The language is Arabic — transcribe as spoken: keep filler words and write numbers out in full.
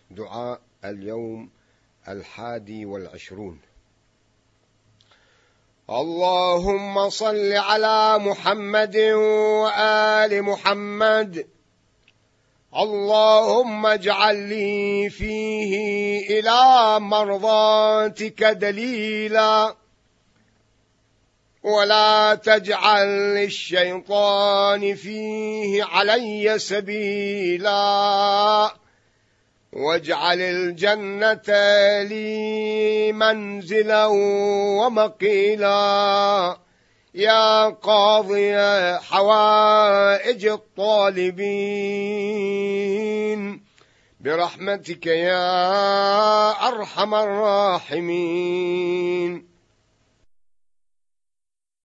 دعاء اليوم الحادي والعشرون. اللهم صل على محمد وآل محمد. اللهم اجعل لي فيه إلى مرضاتك دليلا، ولا تجعل للشيطان فيه علي سبيلا، واجعل الجنة لي منزلا ومقيلا، يا قاضي حوائج الطالبين برحمتك يا أرحم الراحمين.